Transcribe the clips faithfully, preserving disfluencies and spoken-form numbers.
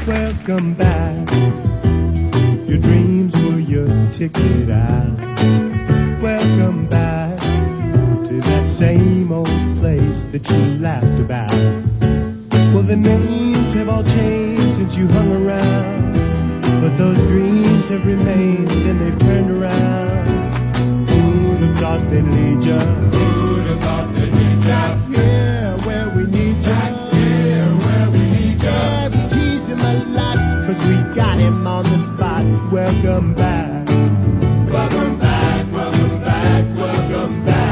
welcome back. Your dreams were your ticket out. Welcome back to that same old place that you laughed about. Well, the names have all changed since you hung around, but those dreams have remained and they've turned around. Who'd have thought they'd lead ya? Who'd have thought they'd lead ya? Back here where we need ya. Back here where we need ya. Yeah, we tease him a lot, cause we got him on the spot. Welcome back. Welcome back, welcome back, welcome back.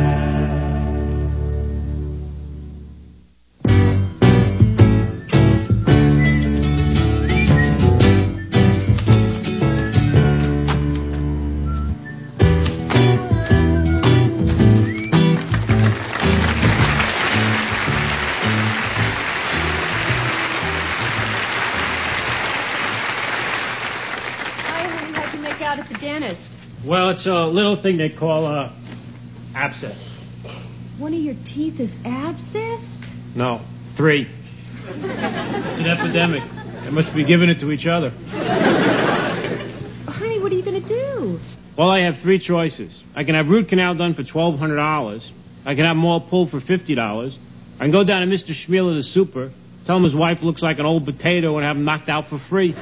Well, it's a little thing they call uh, abscess. One of your teeth is abscessed? No, three. It's an epidemic. They must be giving it to each other. Honey, what are you going to do? Well, I have three choices. I can have root canal done for twelve hundred dollars. I can have them all pulled for fifty dollars. I can go down to Mister Schmealer, the super, tell him his wife looks like an old potato and have him knocked out for free.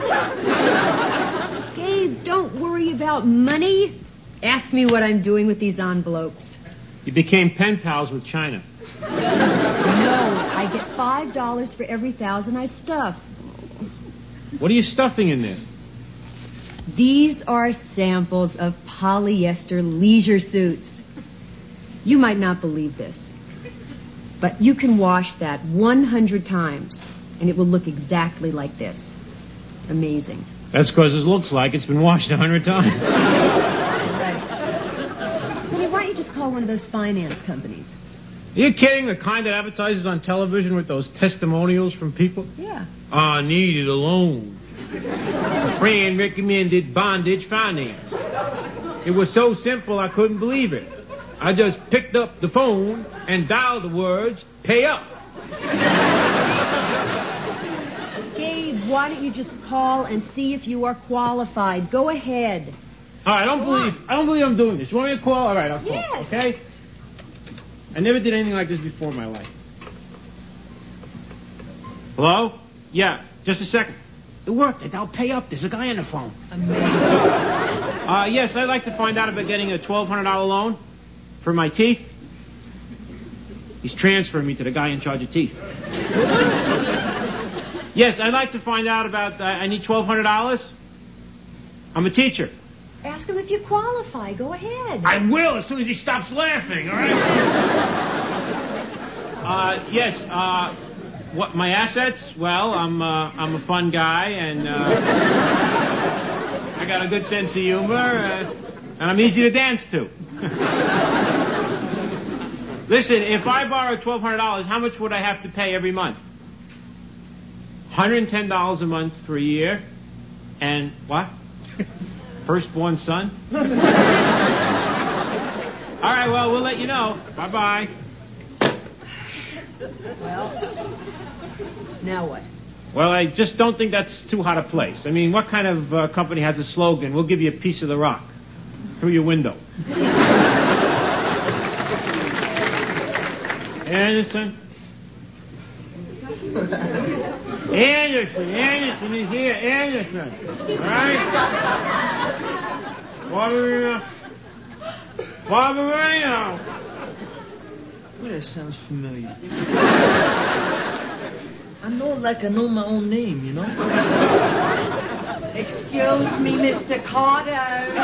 Gabe, don't worry about money. Ask me what I'm doing with these envelopes. You became pen pals with China. No, I get five dollars for every thousand I stuff. What are you stuffing in there? These are samples of polyester leisure suits. You might not believe this, but you can wash that one hundred times, and it will look exactly like this. Amazing. That's because it looks like it's been washed a hundred times. Why don't you just call one of those finance companies? Are you kidding? The kind that advertises on television with those testimonials from people? Yeah. I needed a loan. A friend recommended bondage finance. It was so simple I couldn't believe it. I just picked up the phone and dialed the words, pay up. Gabe, why don't you just call and see if you are qualified? Go ahead. All right, I don't Go believe on. I don't believe I'm doing this. You want me to call? All right, I'll call. Yes. Okay? I never did anything like this before in my life. Hello? Yeah, just a second. It worked. I'll pay up. There's a guy on the phone. Amazing. Uh, yes, I'd like to find out about getting a twelve hundred dollars loan for my teeth. He's transferring me to the guy in charge of teeth. Yes, I'd like to find out about... Uh, I need twelve hundred dollars. I'm a teacher. Ask him if you qualify. Go ahead. I will as soon as he stops laughing, all right? uh, yes, uh, what, my assets? Well, I'm, uh, I'm a fun guy, and uh, I got a good sense of humor, uh, and I'm easy to dance to. Listen, if I borrow twelve hundred dollars, how much would I have to pay every month? one hundred ten dollars a month for a year, and what? Firstborn son? All right, well, we'll let you know. Bye-bye. Well, now what? Well, I just don't think that's too hot a place. I mean, what kind of uh, company has a slogan, we'll give you a piece of the rock through your window? Anderson? Anderson, Anderson is here, Anderson. All right? Barbarino. Barbarino. Boy, that sounds familiar. I know it like I know my own name, you know? Excuse me, Mister Carter.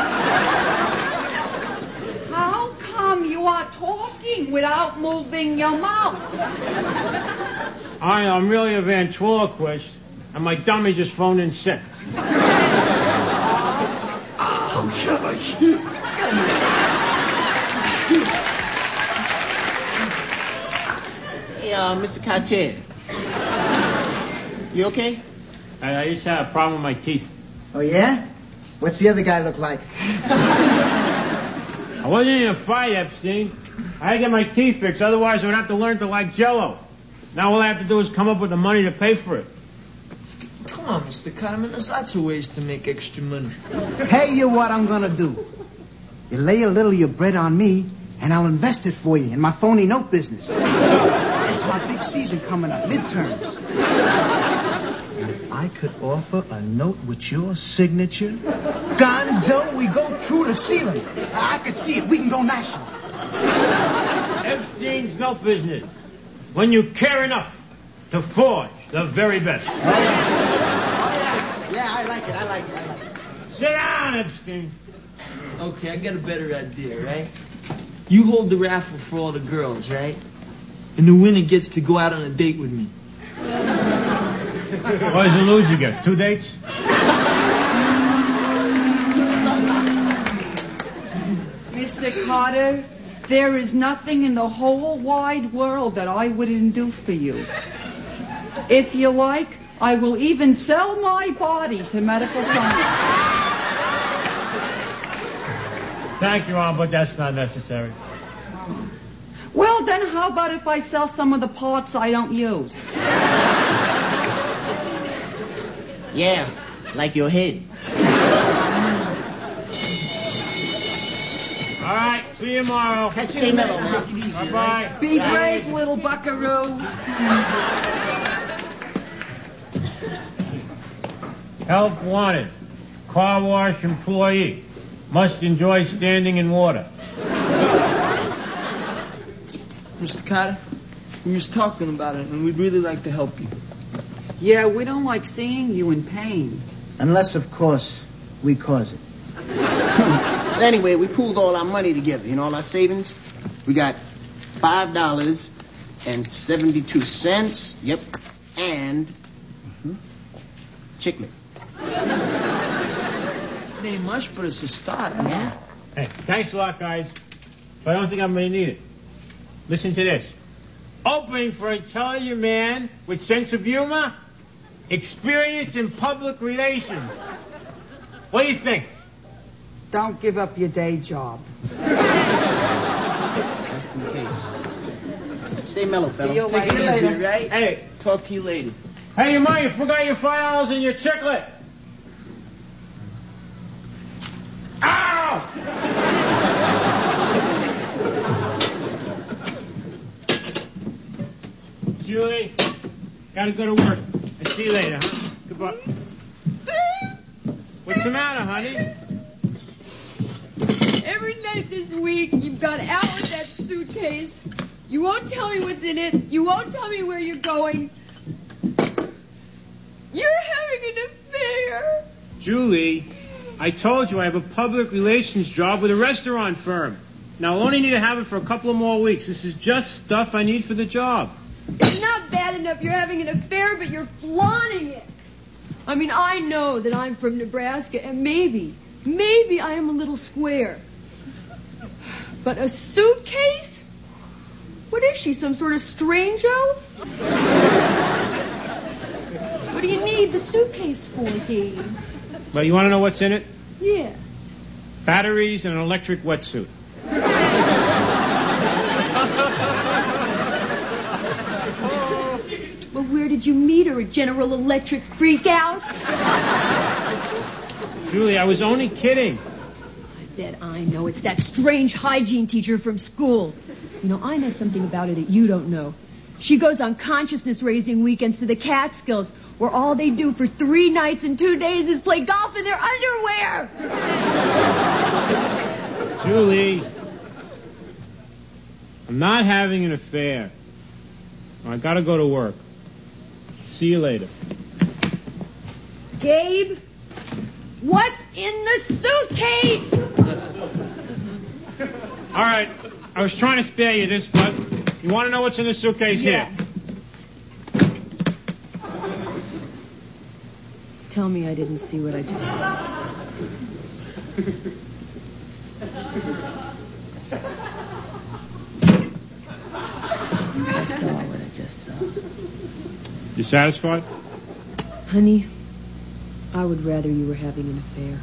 How come you are talking without moving your mouth? I, I'm really a ventriloquist, and my dummy just phoned in sick. Oh, shush. Hey, uh, Mister Cartier. You okay? I, I just had a problem with my teeth. Oh, yeah? What's the other guy look like? I wasn't in a fight, Epstein. I had to get my teeth fixed, otherwise I would have to learn to like Jell-O. Now all I have to do is come up with the money to pay for it. Come on, Mister Carmen. There's lots of ways to make extra money. Tell you what I'm gonna do. You lay a little of your bread on me, and I'll invest it for you in my phony note business. It's my big season coming up, midterms. And if I could offer a note with your signature, Gonzo, we go through the ceiling. I could see it. We can go national. Epstein's no business. When you care enough to forge the very best. Oh, yeah. Oh, yeah. Yeah, I like it. I like it. I like it. Sit down, Epstein. Okay, I got a better idea, right? You hold the raffle for all the girls, right? And the winner gets to go out on a date with me. What does the loser get? Two dates? Mister Carter, there is nothing in the whole wide world that I wouldn't do for you. If you like, I will even sell my body to medical science. Thank you, Aunt, but that's not necessary. Well, then how about if I sell some of the parts I don't use? Yeah, like your head. All right, see you tomorrow. Stay mellow, man. Bye-bye. Be brave, little buckaroo. Help wanted. Car wash employee. Must enjoy standing in water. Mister Carter, we was talking about it, and we'd really like to help you. Yeah, we don't like seeing you in pain. Unless, of course, we cause it. So anyway, we pooled all our money together, you know, all our savings. We got five dollars and seventy-two cents. Yep. And mm-hmm, chicklet. It ain't much, but it's a start, man. Hey, thanks a lot, guys. But I don't think I'm going to need it. Listen to this. Opening for a intelligent man with sense of humor, experience in public relations. What do you think? Don't give up your day job. Just in case. Stay mellow, fella. See you Take it easy. later, right? Hey. Talk to you later. Hey, you mind, you forgot your five dollars and your chicklet. Ow! Julie, gotta go to work. I'll see you later, huh? Goodbye. What's the matter, honey? Every night this week, you've gone out with that suitcase. You won't tell me what's in it. You won't tell me where you're going. You're having an affair. Julie, I told you I have a public relations job with a restaurant firm. Now, I'll only need to have it for a couple of more weeks. This is just stuff I need for the job. It's not bad enough you're having an affair, but you're flaunting it. I mean, I know that I'm from Nebraska, and maybe, maybe I am a little square. But a suitcase? What is she, some sort of strango? What do you need the suitcase for, Gabe? Well, you want to know what's in it? Yeah. Batteries and an electric wetsuit. Well, where did you meet her? At General Electric freakout? Julie, I was only kidding. I bet I know. It's that strange hygiene teacher from school. You know, I know something about her that you don't know. She goes on consciousness-raising weekends to the Catskills, where all they do for three nights and two days is play golf in their underwear. Julie, I'm not having an affair. I gotta go to work. See you later. Gabe, what's in the suitcase? All right, I was trying to spare you this, but you want to know what's in the suitcase? Yeah. Here? Tell me I didn't see what I just saw. I saw what I just saw. You satisfied? Honey, I would rather you were having an affair.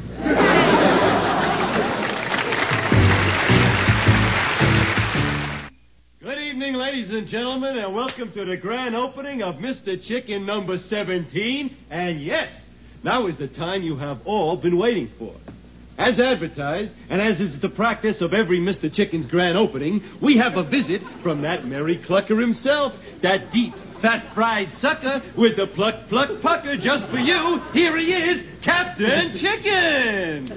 Good evening, ladies and gentlemen, and welcome to the grand opening of Mister Chicken number seventeen. And yes, Now is the time you have all been waiting for. As advertised, and as is the practice of every Mister Chicken's grand opening, we have a visit from that merry clucker himself, that deep, fat fried sucker with the pluck, pluck, pucker just for you. Here he is, Captain Chicken!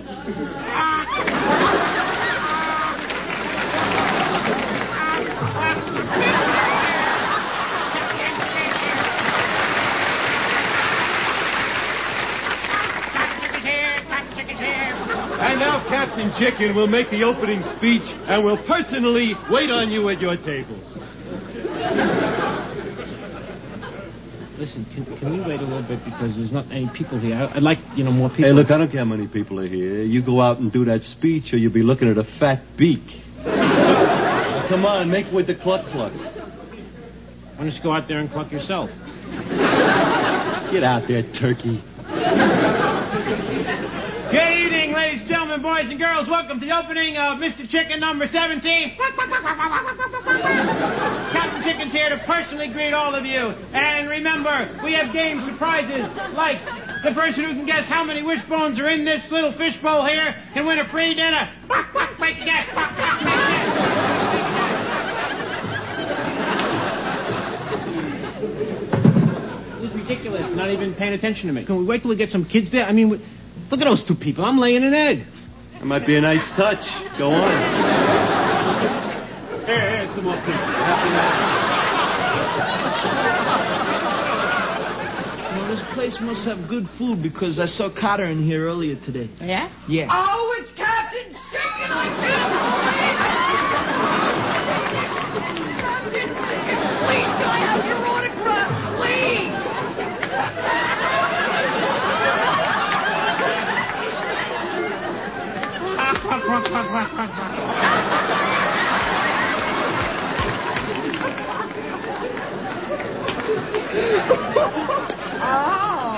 And now Captain Chicken will make the opening speech and will personally wait on you at your tables. Listen, can, can we wait a little bit because there's not any people here? I'd like, you know, more people. Hey, look, I don't care how many people are here. You go out and do that speech or you'll be looking at a fat beak. Now, come on, make with the cluck cluck. Why don't you go out there and cluck yourself? Get out there, turkey. Good evening, ladies and gentlemen, boys and girls. Welcome to the opening of Mister Chicken number seventeen. Captain Chicken's here to personally greet all of you. And remember, we have game surprises like the person who can guess how many wishbones are in this little fishbowl here can win a free dinner. Break the guess. It's ridiculous, not even paying attention to me. Can we wait till we get some kids there? I mean, we... Look at those two people. I'm laying an egg. That might be a nice touch. Go on. Here, here's some more people. You know, this place must have good food because I saw Cotter in here earlier today. Yeah? Yeah. Oh, it's Captain Chicken! I can't believe it! Captain Chicken, please, can I have your autograph? Please! Oh.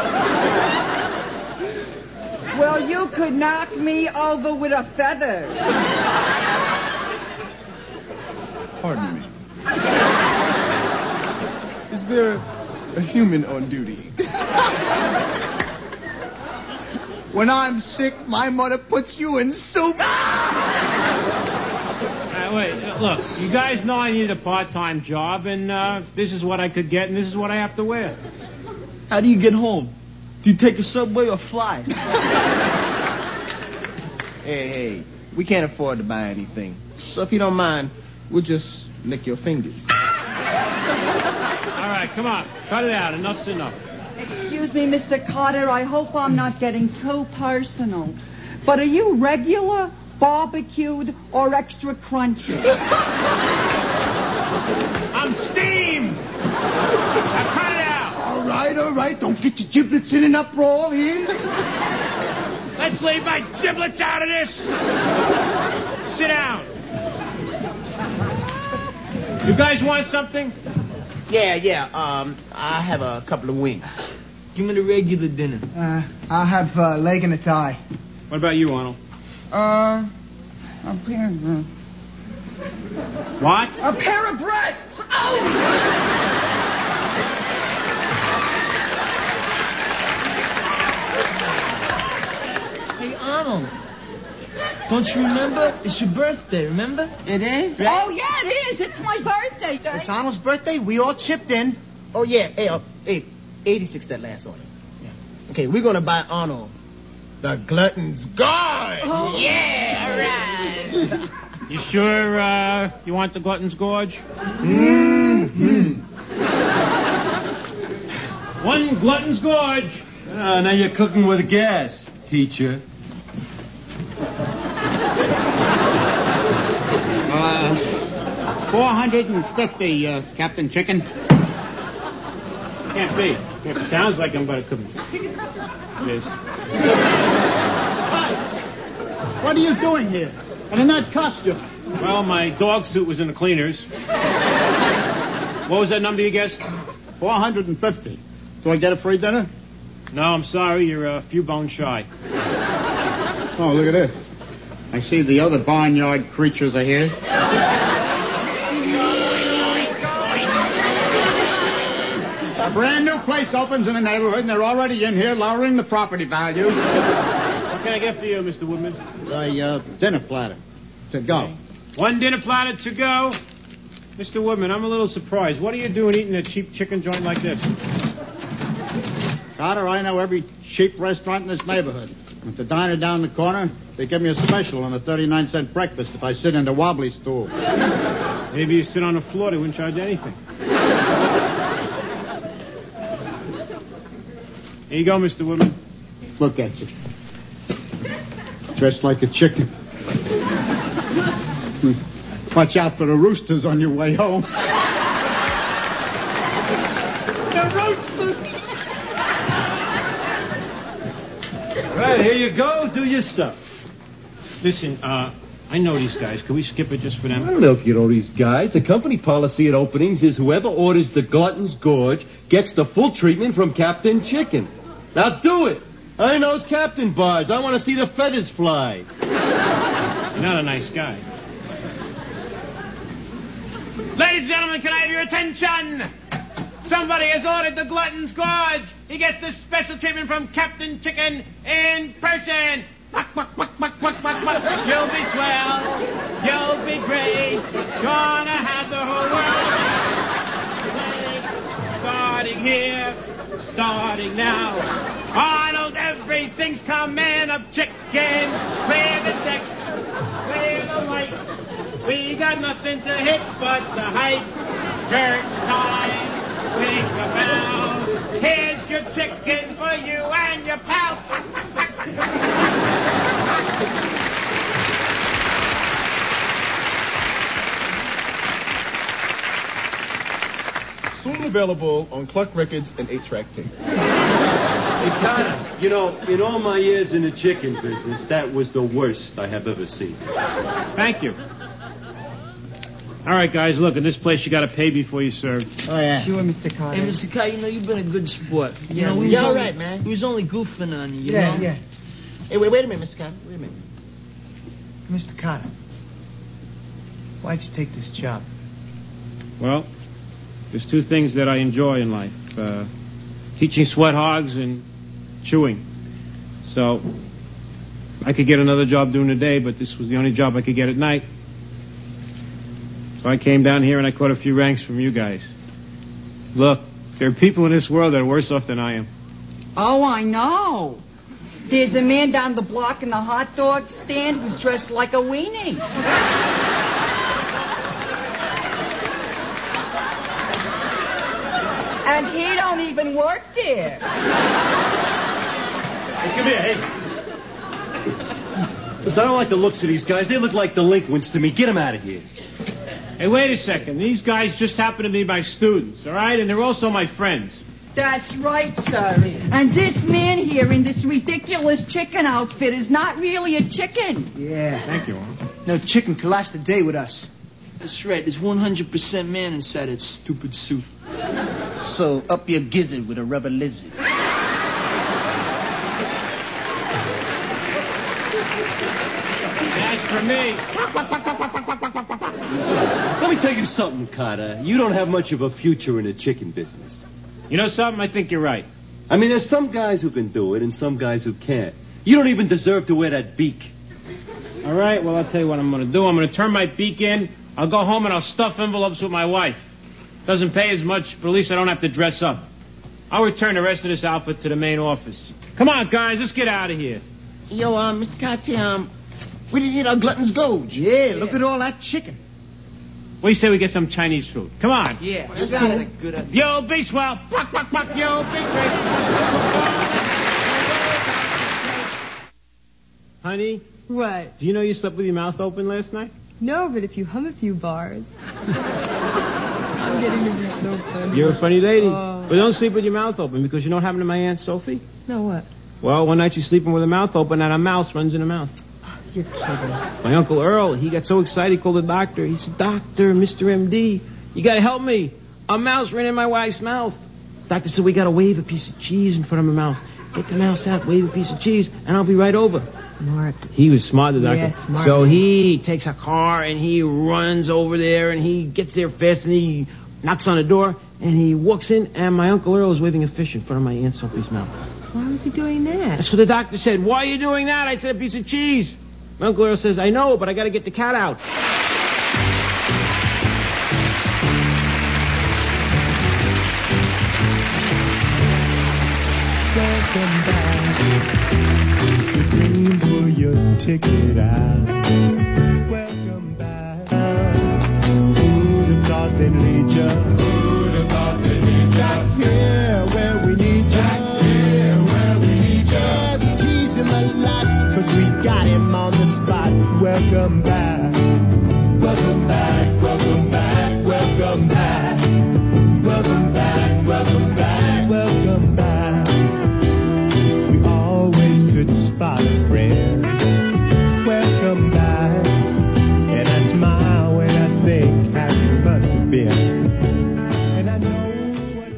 Well, you could knock me over with a feather. Pardon me. Is there a human on duty? When I'm sick, my mother puts you in soup. Uh, wait, uh, look, you guys know I need a part-time job, and uh, this is what I could get, and this is what I have to wear. How do you get home? Do you take a subway or fly? Hey, hey, we can't afford to buy anything. So if you don't mind, we'll just lick your fingers. All right, come on, cut it out. Enough's enough. Excuse me, Mister Cotter, I hope I'm not getting too personal. But are you regular, barbecued, or extra crunchy? I'm steamed! Now cut it out! All right, all right. Don't get your giblets in an uproar here. Let's leave my giblets out of this! Sit down. You guys want something? Yeah, yeah. Um, I have a couple of wings. Give me the regular dinner. Uh, I'll have a leg and a thigh. What about you, Arnold? Uh, a pair of... Uh, What? a pair of breasts! Oh! Hey, Arnold. Don't you remember? It's your birthday, remember? It is? Oh, yeah, it is. It's my birthday. It's Arnold's birthday. We all chipped in. Oh, yeah. Hey, uh, hey, eighty-six that last order. Yeah. Okay, we're going to buy Arnold the Glutton's Gorge. Oh. Yeah, all right. You sure uh, you want the Glutton's Gorge? Mm-hmm. One Glutton's Gorge. Ah, now you're cooking with gas, teacher. Uh, four hundred fifty, uh, Captain Chicken. Can't be. It sounds like him, but it couldn't be. It is. Hi. What are you doing here? And in that costume? Well, my dog suit was in the cleaners. What was that number you guessed? four hundred fifty. Do I get a free dinner? No, I'm sorry. You're a few bones shy. Oh, look at this. I see the other barnyard creatures are here. A brand new place opens in the neighborhood, and they're already in here lowering the property values. What can I get for you, Mister Woodman? A uh, dinner platter to go. One dinner platter to go. Mister Woodman, I'm a little surprised. What are you doing eating a cheap chicken joint like this? Carter, I know every cheap restaurant in this neighborhood. At the diner down the corner, they give me a special on a thirty-nine cent breakfast if I sit in the wobbly stool. Maybe you sit on the floor, they wouldn't charge anything. Here you go, Mister Woodman. Look at you. Dressed like a chicken. Watch out for the roosters on your way home. The roosters! Right, here you go. Do your stuff. Listen, uh, I know these guys. Can we skip it just for them? I don't know if you know these guys. The company policy at openings is whoever orders the Glutton's Gorge gets the full treatment from Captain Chicken. Now do it. I knows Captain Bars. I want to see the feathers fly. You're not a nice guy. Ladies and gentlemen, can I have your attention? Somebody has ordered the Glutton's Gorge. He gets this special treatment from Captain Chicken in person. Buck, buck, buck, buck, buck, buck, buck. You'll be swell. You'll be great. Gonna have the whole world. Starting here. Starting now. Arnold, everything's coming up chicken. Clear the decks. Clear the lights. We got nothing to hit but the heights. Jerk time. Think about. Here's your chicken for you and your pal. Soon available on Cluck Records and eight track tape. Hey, Carter, you know, in all my years in the chicken business, that was the worst I have ever seen. Thank you. All right, guys, look, in this place you got to pay before you serve. Oh, yeah. Sure, Mister Carter. Hey, Mister Carter, you know, you've been a good sport. You Yeah, know, we we- was Yeah, all only- right, man. We was only goofing on you, you Yeah, know? yeah. Hey, wait, wait a minute, Mister Carter. Wait a minute. Mister Carter, why'd you take this job? Well, there's two things that I enjoy in life. Uh, teaching sweat hogs and chewing. So, I could get another job during the day, but this was the only job I could get at night. So I came down here and I caught a few ranks from you guys. Look, there are people in this world that are worse off than I am. Oh, I know. There's a man down the block in the hot dog stand who's dressed like a weenie. And he don't even work there. Hey, come here, hey. Listen, I don't like the looks of these guys. They look like delinquents to me. Get them out of here. Hey, wait a second. These guys just happen to be my students, all right? And they're also my friends. That's right, sir. And this man here in this ridiculous chicken outfit is not really a chicken. Yeah. Thank you, Uncle. No chicken could last a day with us. That's right. There's one hundred percent man inside that stupid suit. So up your gizzard with a rubber lizard. As for me, Let me tell you something, Carter. You don't have much of a future in the chicken business. you know something? I think you're right. I mean, there's some guys who can do it and some guys who can't. You don't even deserve to wear that beak. All right, well, I'll tell you what I'm going to do. I'm going to turn my beak in. I'll go home and I'll stuff envelopes with my wife. Doesn't pay as much, but at least I don't have to dress up. I'll return the rest of this outfit to the main office. Come on, guys, let's get out of here. Yo, um, Mister Carter, um, we didn't eat our Glutton's Gorge. Yeah, look at all that chicken. What do you say we get some Chinese food? Come on. Yeah, Let's that's go. a good idea. Yo, be swell. Buck, buck, buck. Yo, be great. Honey, What? do you know you slept with your mouth open last night? No, but if you hum a few bars. I'm getting to be so funny. You're a funny lady. Oh. But don't sleep with your mouth open, because you know what happened to my Aunt Sophie? No, what? Well, one night she's sleeping with her mouth open, and a mouse runs in her mouth. You're kidding. My Uncle Earl, he got so excited, he called the doctor. He said, Doctor, Mister M D, you got to help me. A mouse ran in my wife's mouth. Doctor said, we got to wave a piece of cheese in front of her mouth. Get the mouse out, wave a piece of cheese, and I'll be right over. Smart. He was smart, the doctor. Yeah, smart. So he takes a car, and he runs over there, and he gets there fast, and he knocks on the door, And he walks in, and my Uncle Earl is waving a fish in front of my Aunt Sophie's mouth. Why was he doing that? That's what the doctor said. Why are you doing that? I said, a piece of cheese. My Uncle Earl says, I know, but I got to get the cat out. Welcome back. Your dreams were your ticket out. Well,